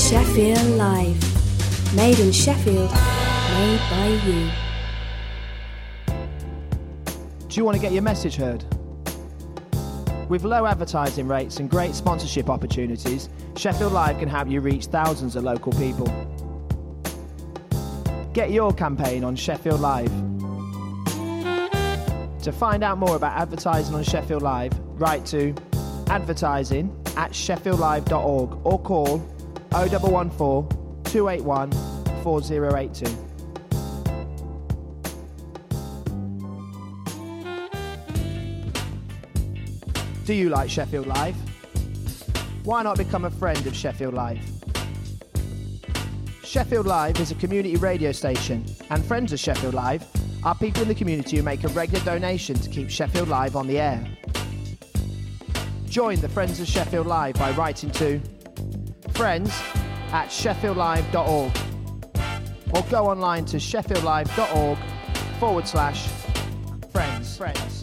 Sheffield Live. Made in Sheffield, made by you. Do you want to get your message heard? With low advertising rates and great sponsorship opportunities, Sheffield Live can help you reach thousands of local people. Get your campaign on Sheffield Live. To find out more about advertising on Sheffield Live, write to advertising@sheffieldlive.org or call 0114 281 4082. Do you like Sheffield Live? Why not become a friend of Sheffield Live? Sheffield Live is a community radio station, and friends of Sheffield Live are people in the community who make a regular donation to keep Sheffield Live on the air. Join the Friends of Sheffield Live by writing to friends@sheffieldlive.org or go online to sheffieldlive.org/friends.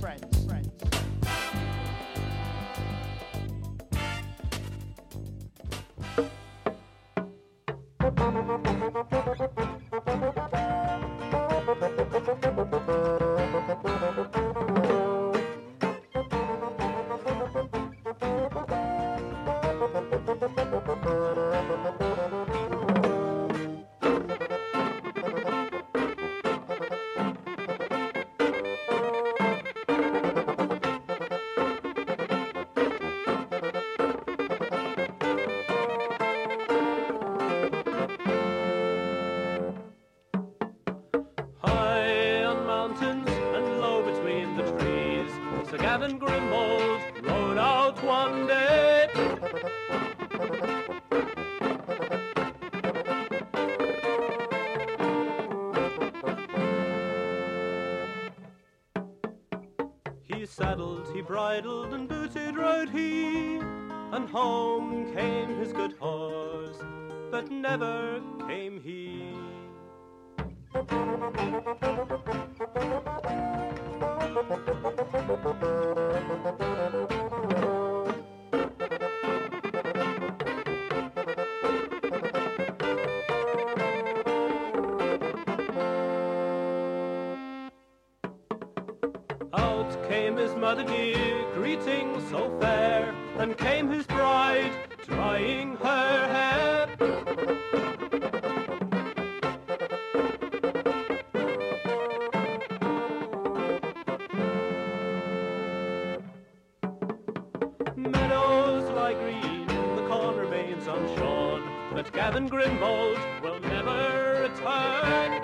Gavin Grimbold rode out one day. He saddled, he bridled, and booted rode he, and home came his good horse, but never came he. Out came his mother dear, greeting so fair, and came his bride, drying her hair. Meadows lie green, the corn remains unshorn, but Gavin Grimbold will never return.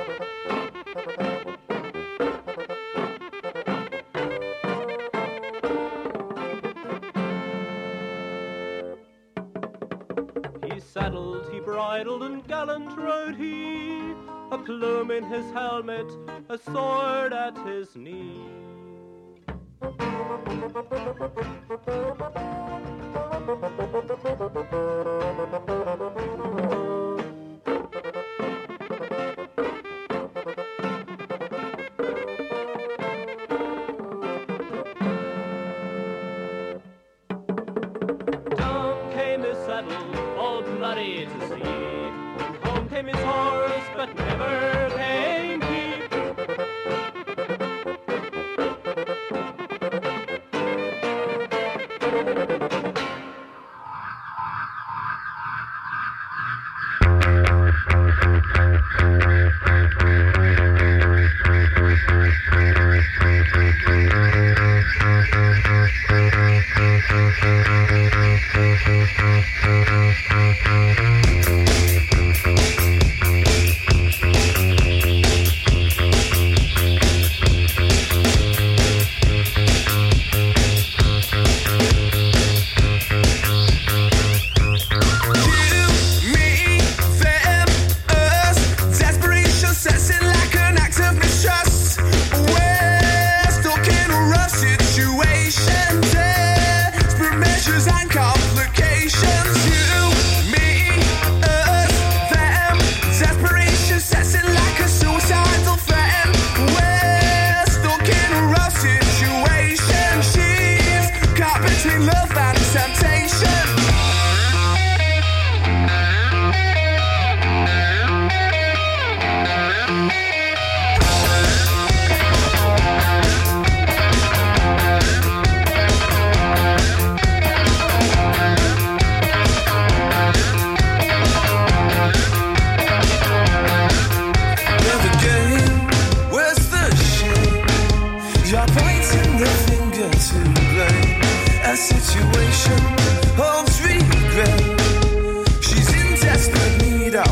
He saddled, he bridled, and gallant rode he, a plume in his helmet, a sword at his knee. Down came his saddle, all bloody to see, and home came his horse, but never came he.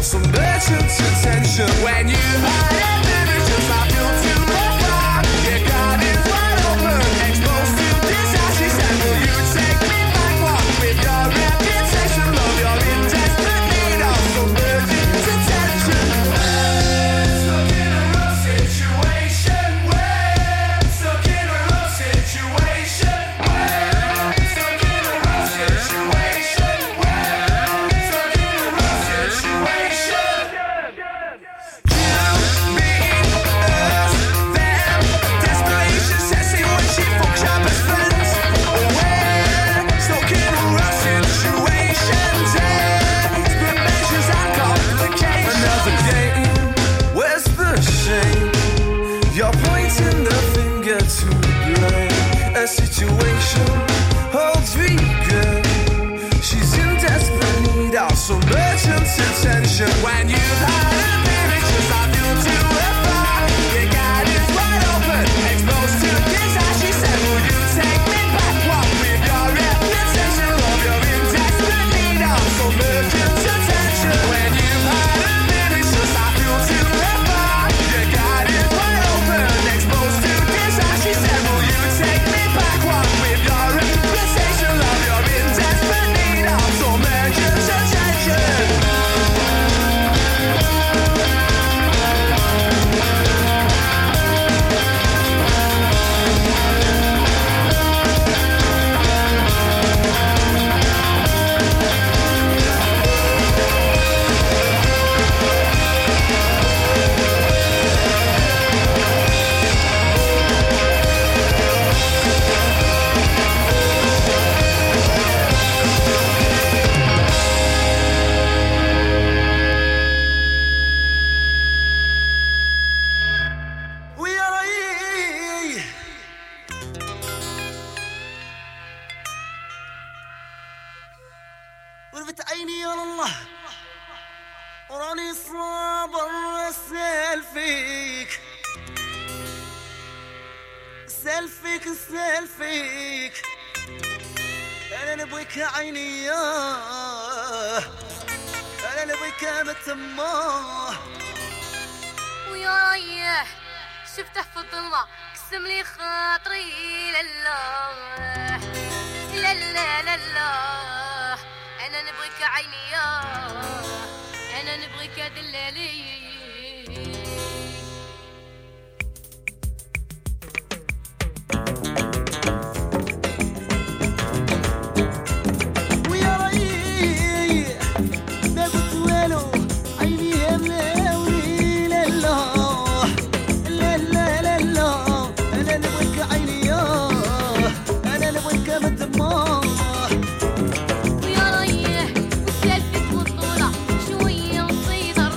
out some merchant's attention. When you hide images, I feel too far. Your garden's wide open, exposed to desire. She said, will you take me back? What with your reputation, love, you're in desperate need of some merchant's attention. Stuck in a rough situation. Stuck in a rough situation. Stuck in a rough situation. Stuck in a rough situation. You, me, us, them. Desperation sets in when she fucks your best friends. We're stuck in a rough situation. Desperate measures and complications. Another game. Where's the shame? You're pointing the finger to blame. A situation holds vegan. She's in desperate need of some merchant's attention. When you've had appearances, I feel too far. Your garden's wide open, exposed to desire. She said, will you take me back? What with your reputation, love, you're in desperate need of some merchant's attention. When you've had appearances, I feel too far. Your garden's wide open, exposed to desire. She said, will you take me back? What with your reputation, love, you're in desperate need of some merchant's attention. وياي ورفت عيني يا الله وراني صابر اسال فيك اسال فيك اسال فيك انا نبغيك يا عيني انا نبغيك متماه ويا ريح شفته في الظلمة قسم لي خاطري لله لا انا نبغيك عيني انا نبغيك دلالي ويا ريح ما قلت والو عيني يا ملاوي لله لا انا نبغيك عيني انا نبغيك متماه ويا ريح وسالفك والطولة شوية نصيدر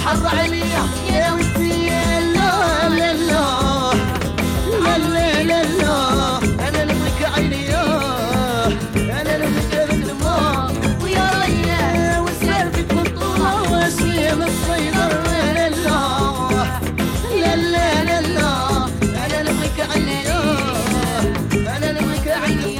بحر عليا يا ودي لا لا لا لا لا لا لا انا نبغيك عيني انا نبغيك مثل ما ويا ريا وسالفك بطولة واسمي من الصيدر لا لا لا لا لا انا نبغيك عيني انا نبغيك عيني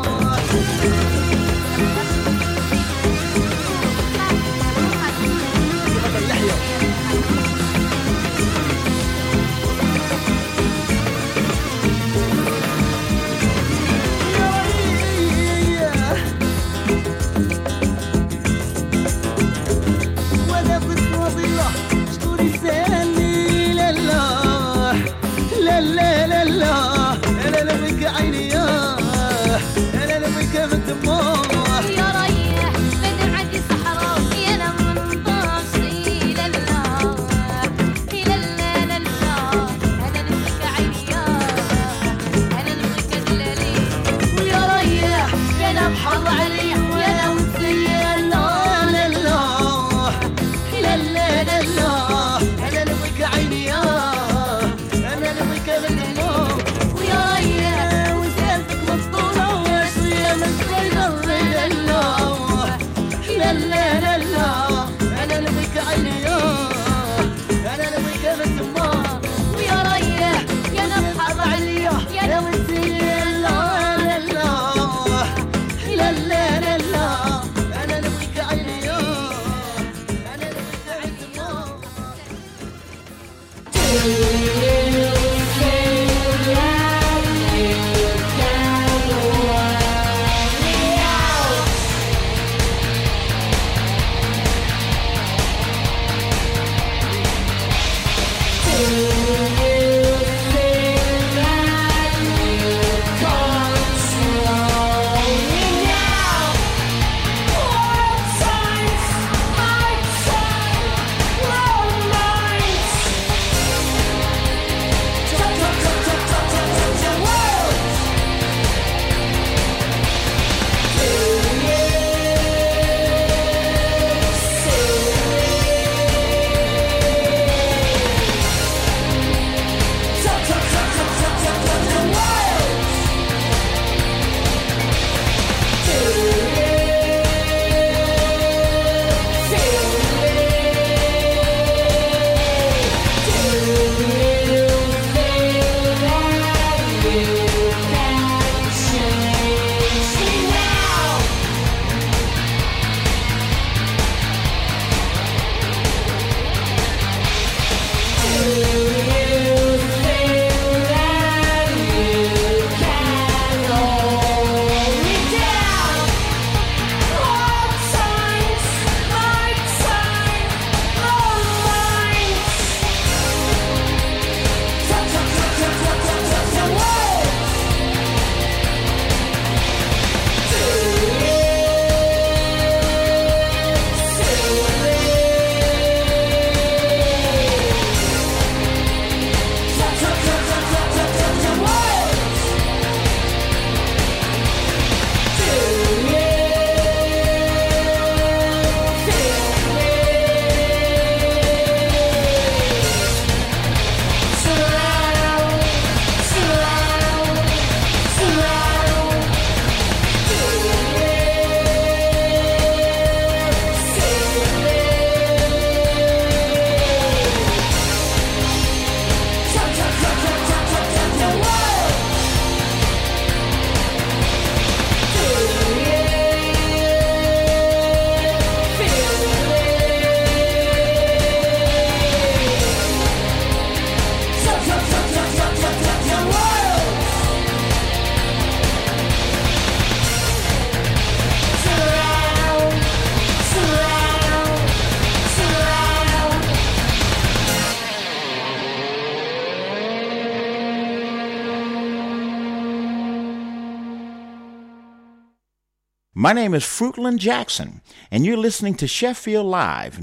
My name is Fruitland Jackson, and you're listening to Sheffield Live,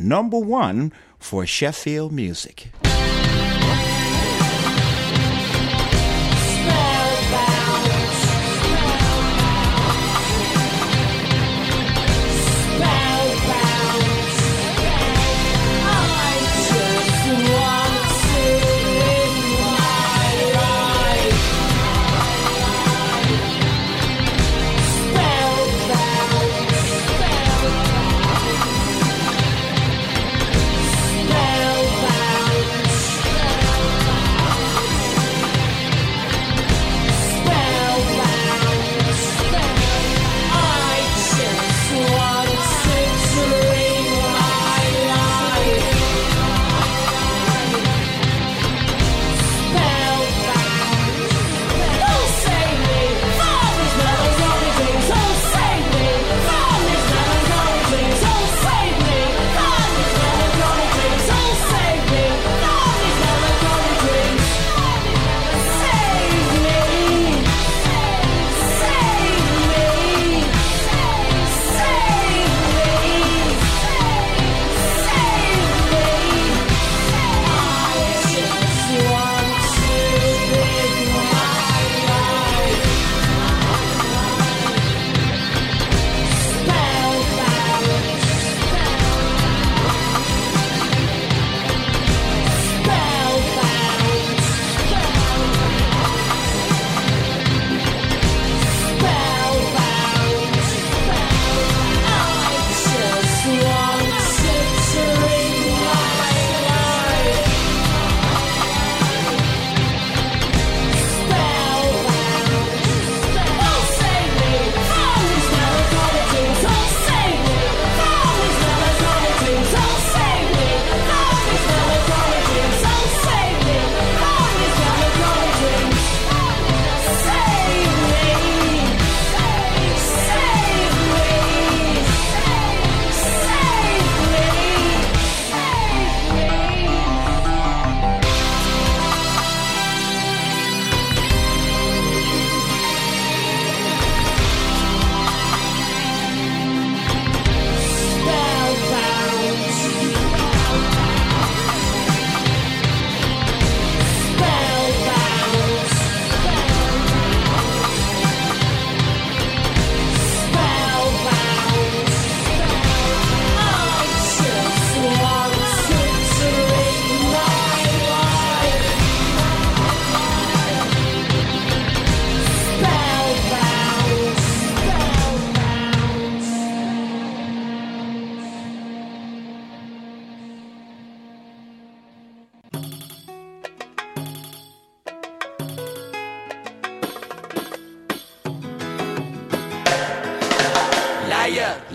#1 for Sheffield music. Spellbound.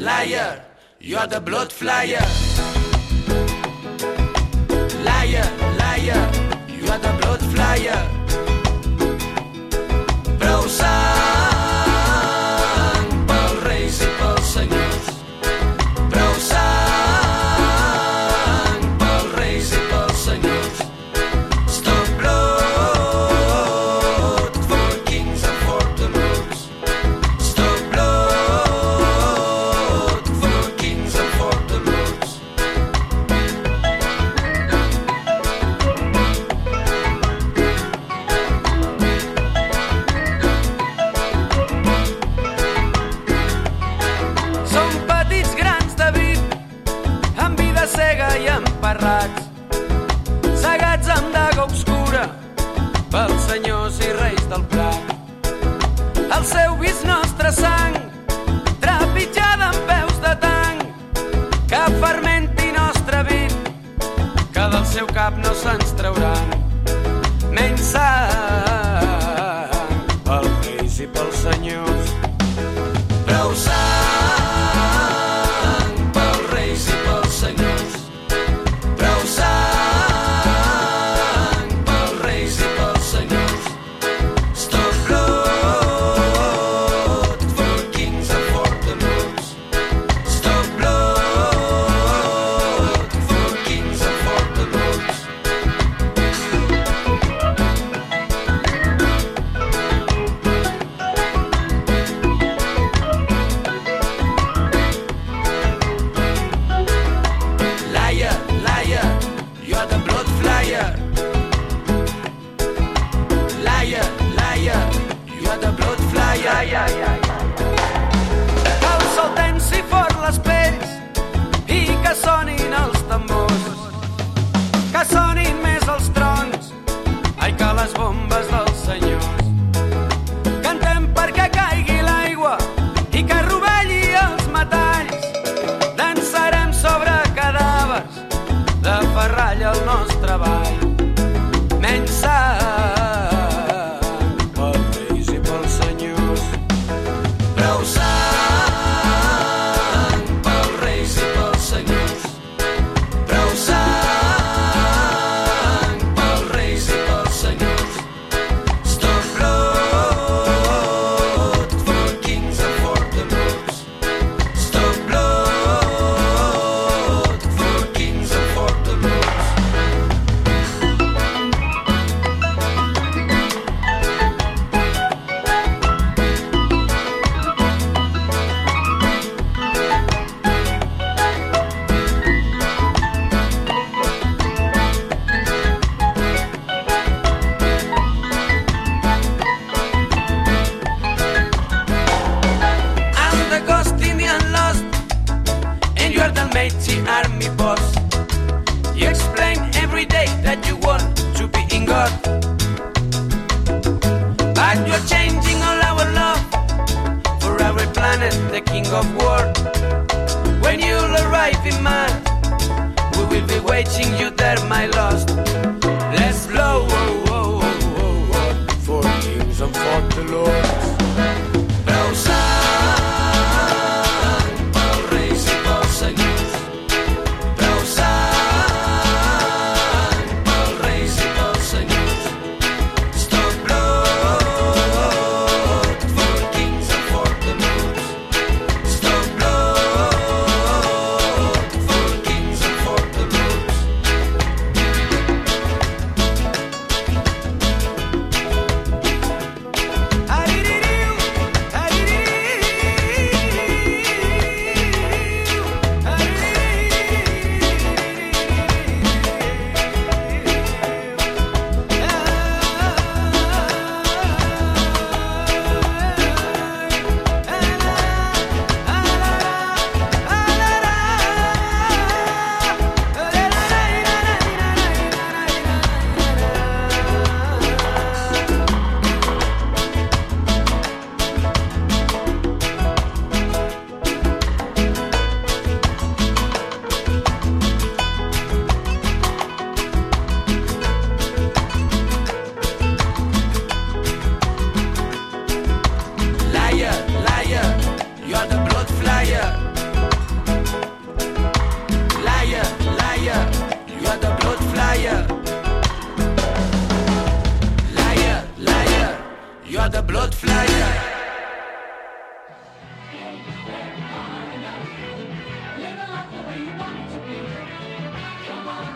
liar, you are the blood flyer. Liar, liar, you are the blood flyer. Prou sang pels reis i pels senyors. Prou sang pels reis i pels senyors. Stop blood for kings and for the lords. Stop blood for kings and for the lords. Som petits grans de vi, amb vida cega i emparrats, cegats amb daga obscura pels senyors i reis del prat. El seu vi és nostra sang, trepitjada amb peus de tanc, que fermenti nostre vi, que del seu cap no se'ns trauran. Menys sang pels reis i pels senyors. Prou sang pels reis i pels senyors. Prou sang pels reis i pels senyors. Stop blood for kings and for the lords. Stop blood for kings and for the lords. Liar, liar, you are the blood flyer. Liar, liar, you are the blood flyer. Que el sol tensi fort les pells i que sonin els tambors, que sonin més els trons, ai que les bombes dels senyors. Cantem perquè caigui l'aigua i que rovelli els metalls. Dansarem sobre cadàvers de ferralla al nostre ball. Menys sang pels reis i pels senyors. Prou sang pels reis i pels senyors. Prou sang pels reis i pels senyors. Stop blood for kings and for the lords. Stop blood for kings and for the lords. I'm the ghost Indian lost, and you are the mighty army boss. You explain every day that you want to be in God, but you're changing all our love for our planet, the king of war. When you'll arrive in man, we will be waiting you there, my lost. Let's blow for kings and for the lords. Prou sang pels reis i pels senyors. Prou sang pels reis i pels senyors. Stop blood for kings and for the lords. Stop blood for kings and for the lords.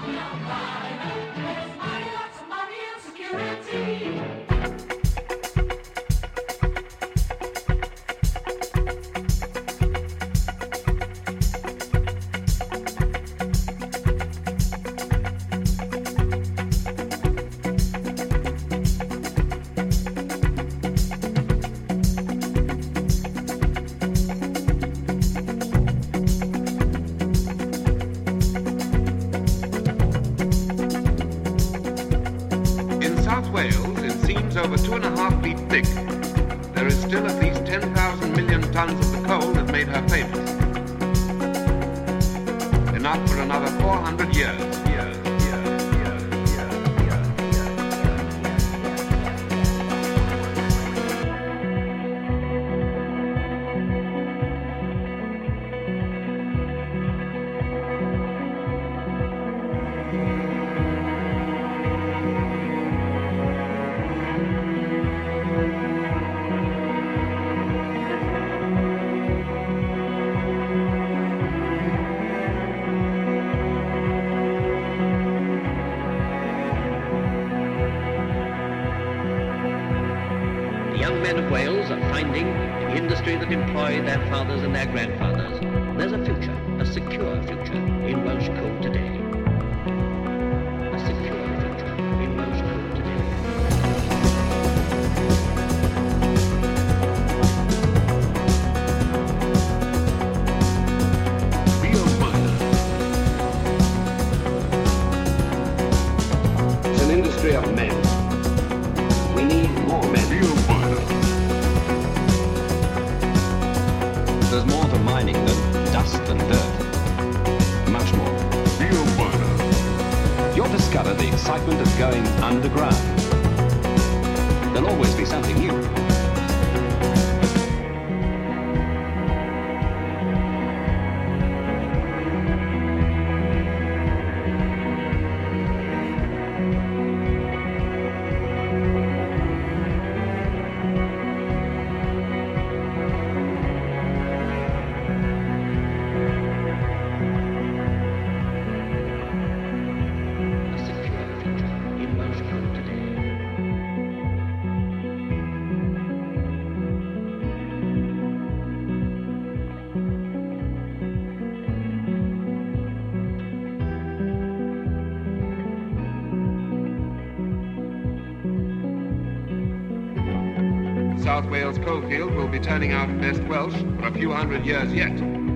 South Wales coalfield will be turning out best Welsh for a few hundred years yet.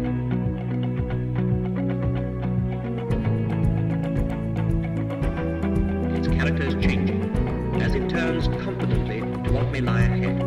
Its character is changing as it turns confidently to what may lie ahead.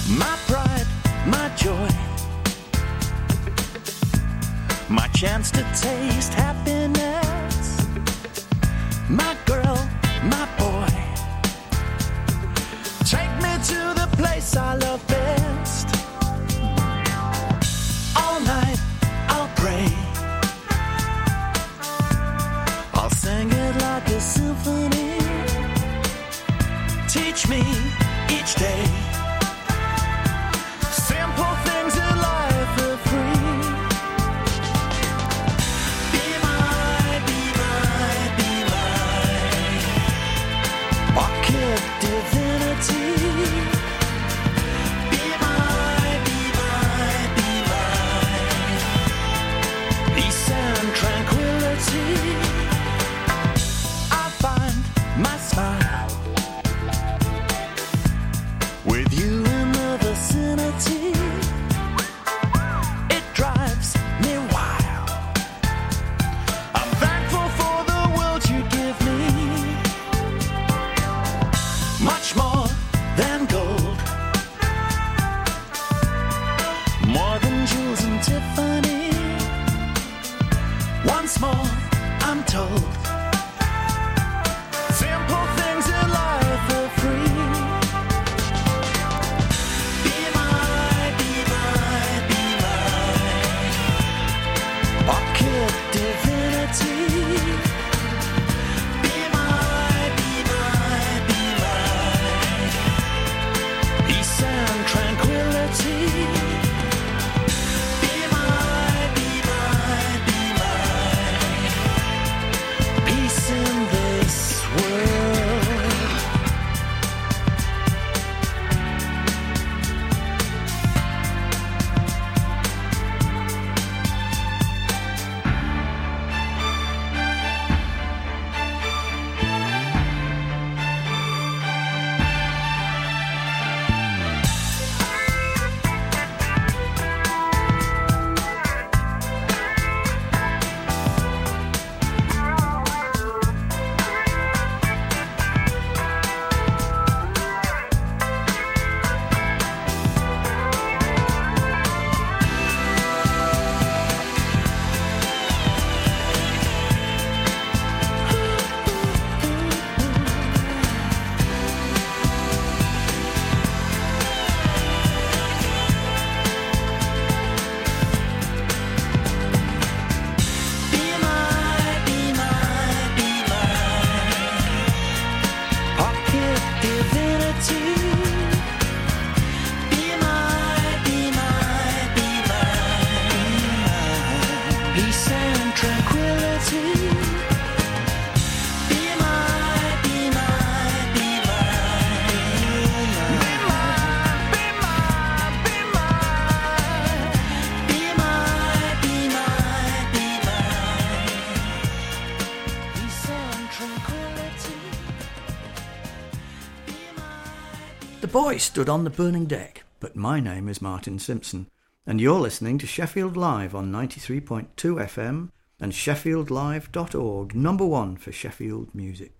my pride, my joy, my chance to taste happiness, my girl, my boy. Take me to the place I love best. All night I'll pray, I'll sing it like a symphony. Teach me each day simple things in life are free. Be my, be my, be my pocket divinity. Be my, be my, be my peace and tranquility. I find my smile with you in the vicinity. It drives me wild. I'm thankful for the world you give me. Much more than gold, more than jewels and Tiffany. Once more I'm told simple things in life are free. Be my, be my, be my pocket divinity. Be my, be my, be my peace and tranquility. Be my, be my, be my peace in this world. Be my, be my, be my pocket divinity. Be my, be my, be my peace and tranquility. Be my, be my, be my, be my, be my, be my, be my, be my peace and tranquility. The boys stood on the burning deck, but my name is Martin Simpson, and you're listening to Sheffield Live on 93.2 FM and sheffieldlive.org, number one for Sheffield music.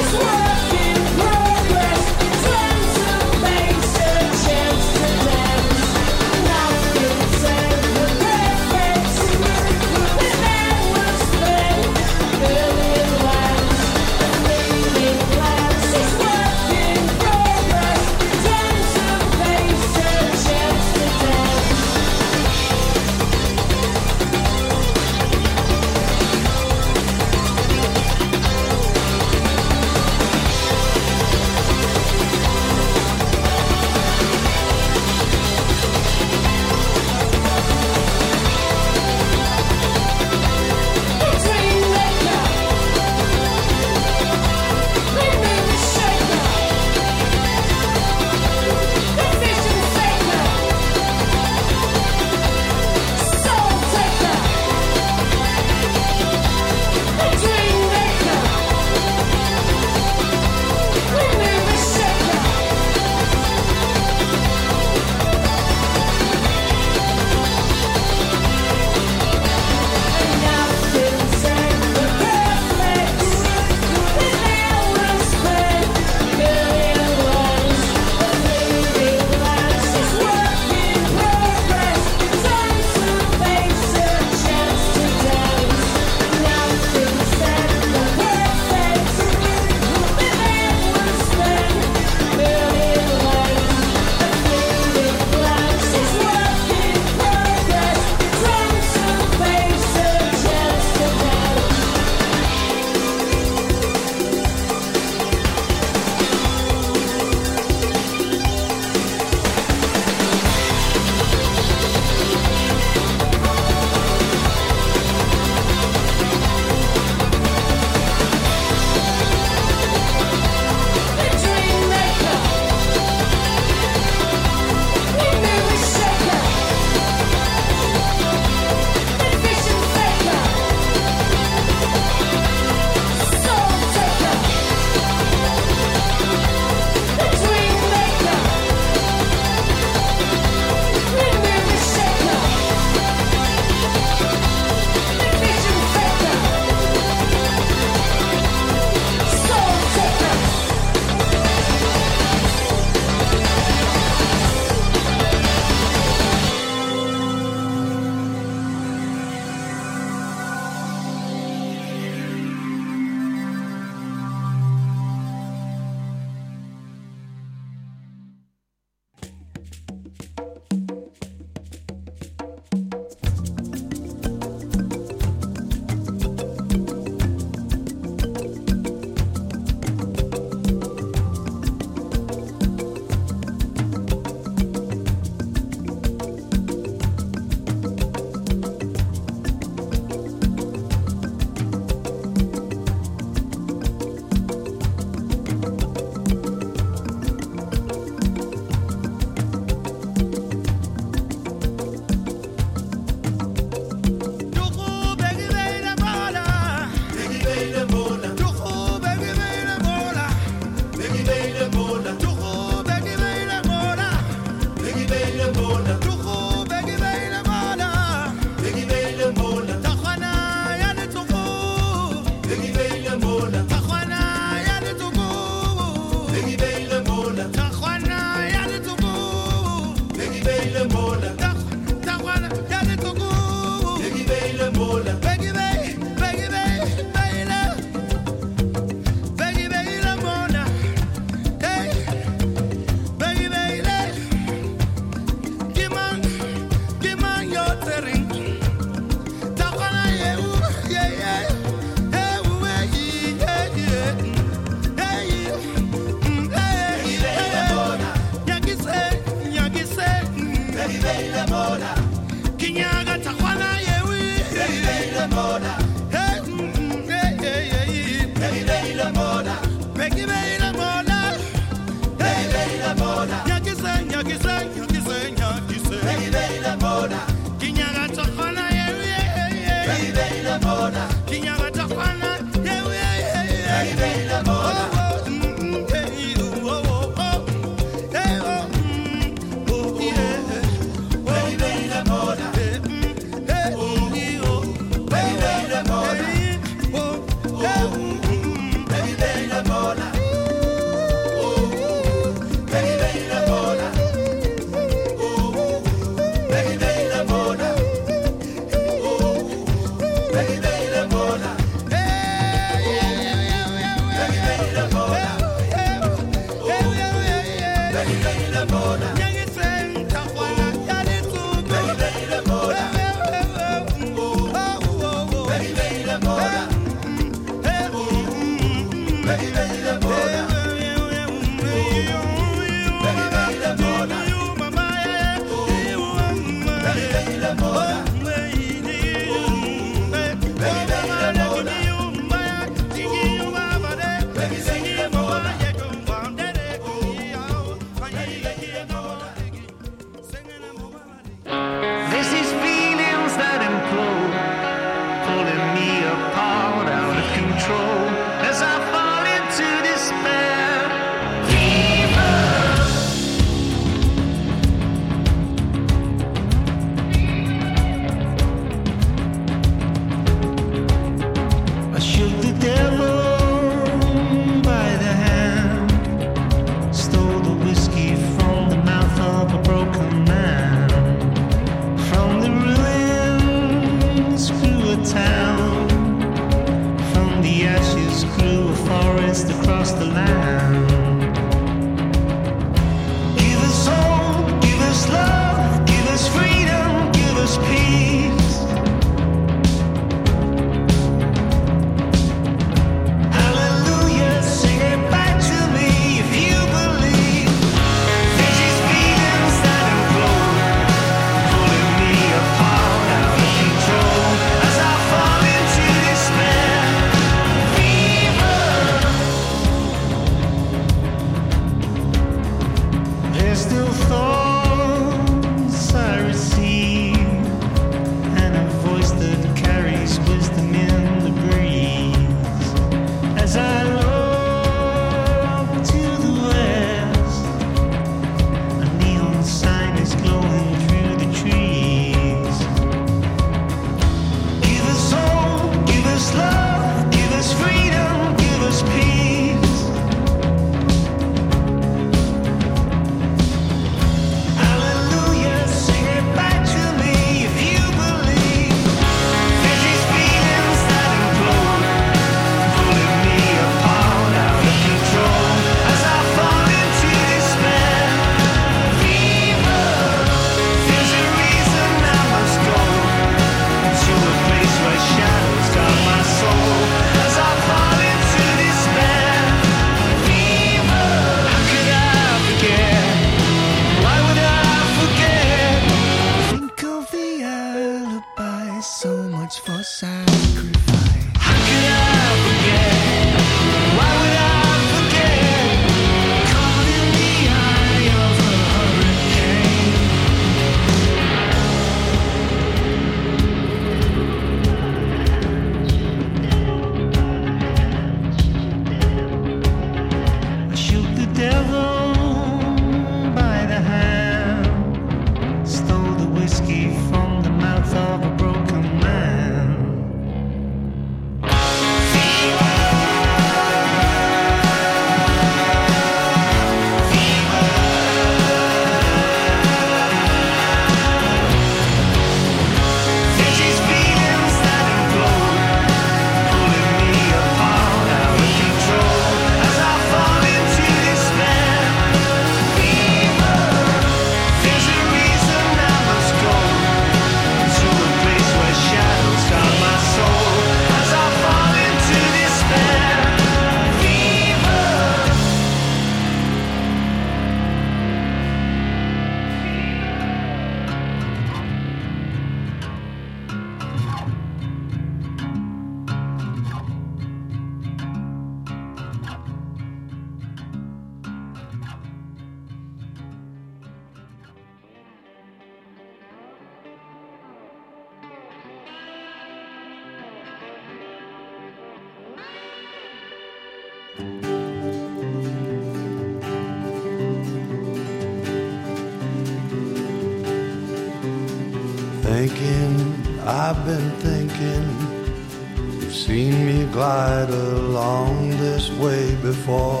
I've been thinking, you've seen me glide along this way before,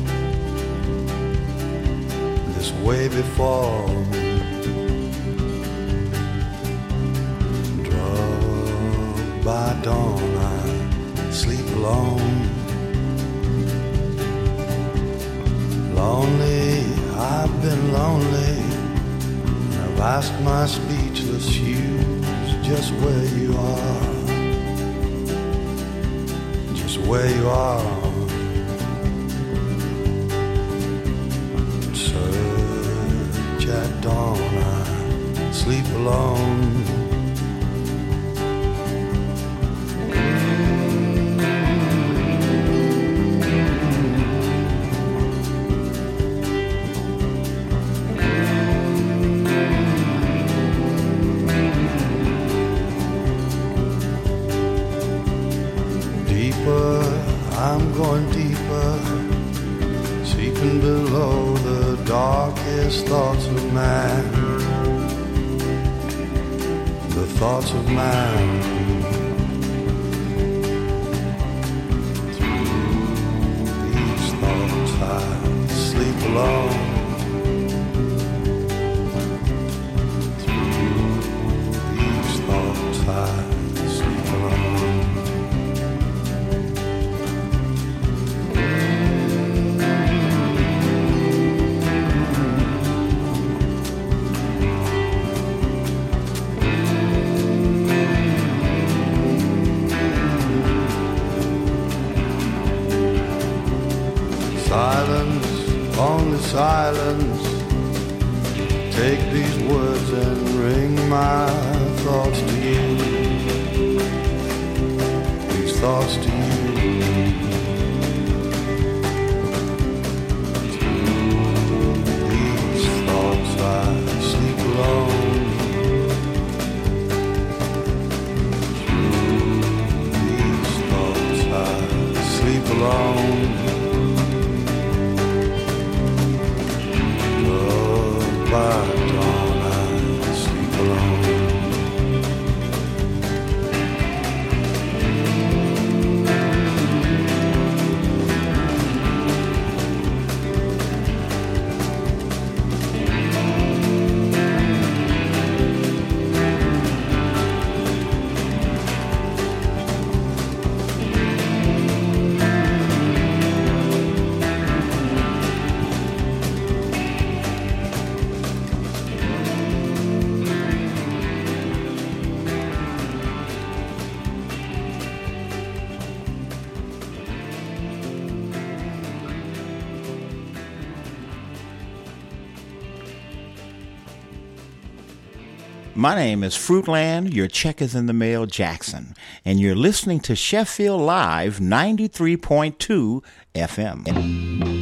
this way before. Drugged by dawn, I sleep alone. Lonely, I've been lonely. I've asked my speechless shoes just where you are, just where you are. Search at dawn, I sleep alone. I'm going deeper, seeking below the darkest thoughts of man, the thoughts of man. Through these thoughts I sleep alone. Through these thoughts I sleep alone. Silence, only silence. Take these words and bring my thoughts to you. These thoughts to you. Through these thoughts I sleep alone. Through these thoughts I sleep alone. By dawn I sleep alone. My name is Fruitland, your check is in the mail, Jackson, and you're listening to Sheffield Live 93.2 FM.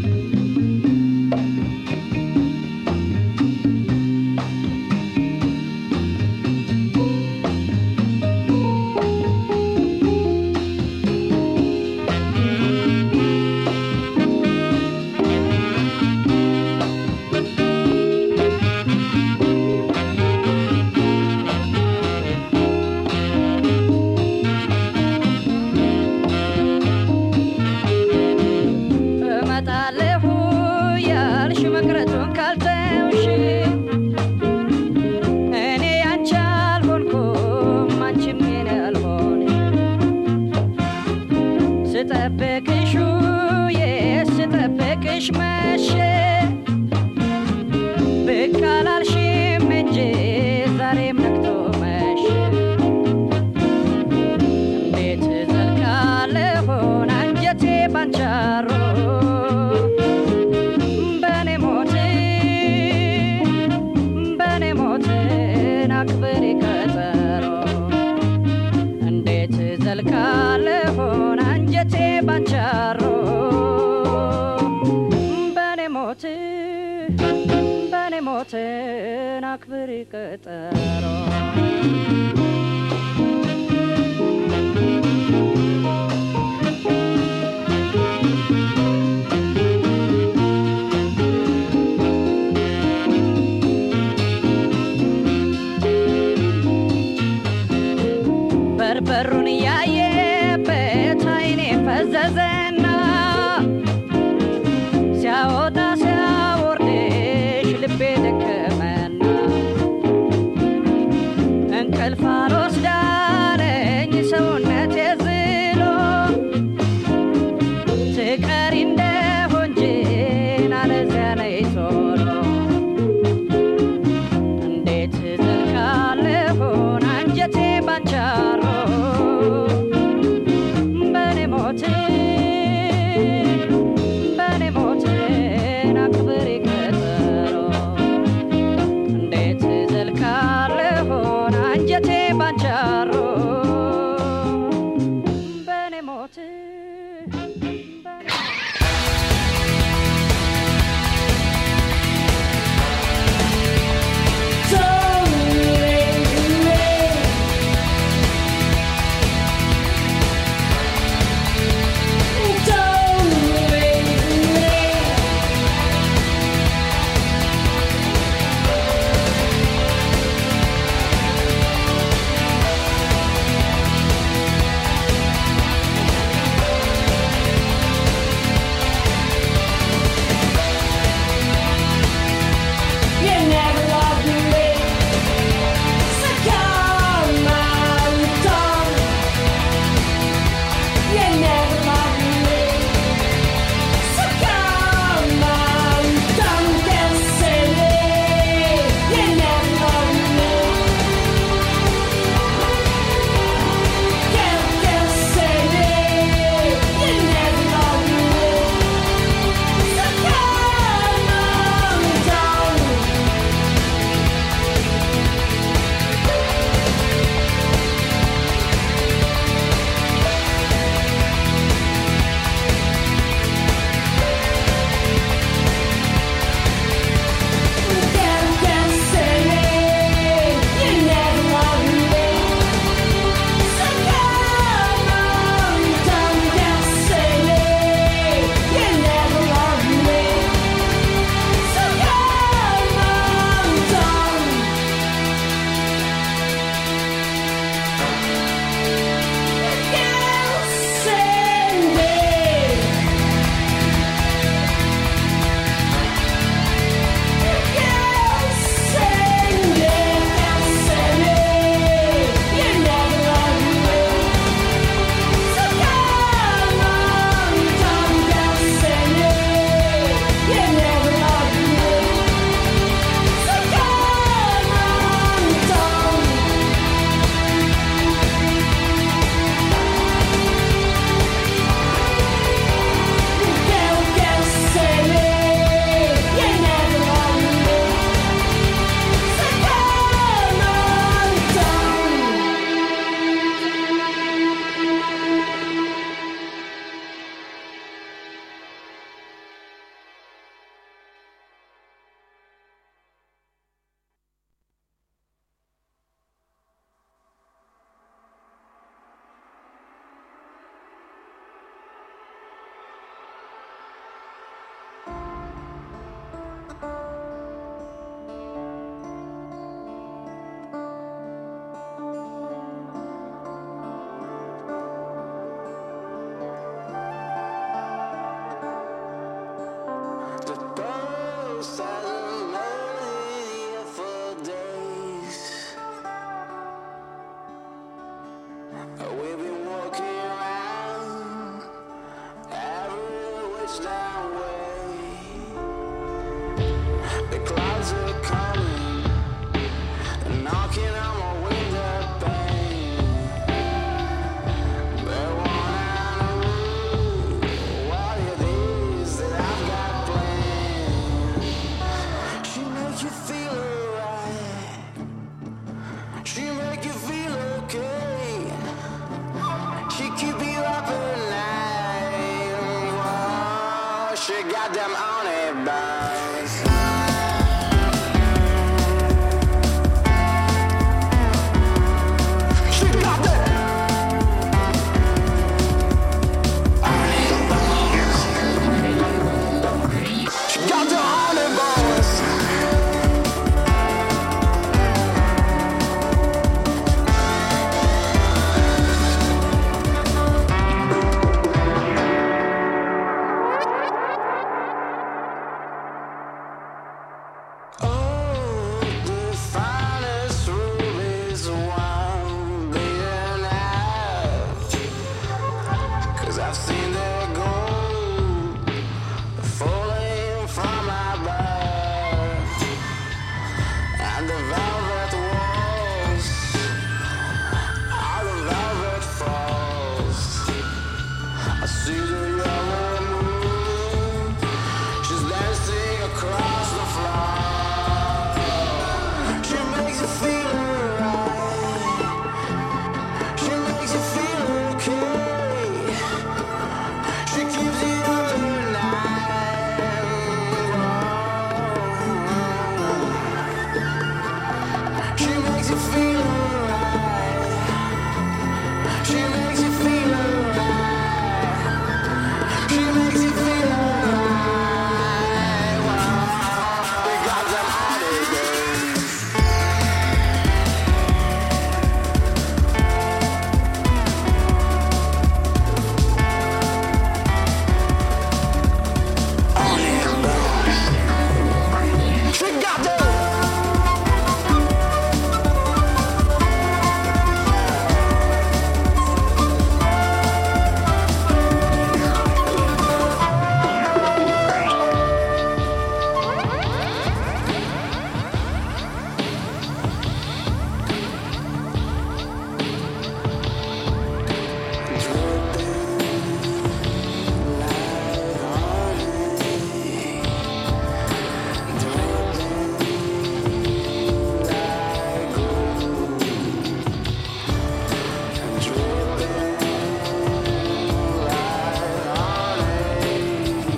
that way. The clouds are coming, knocking on my window pane. They wanna know what it is that I've got planned. She make you feel alright. She make you feel okay. She keep you up at night. Whoa, she got them on it, babe.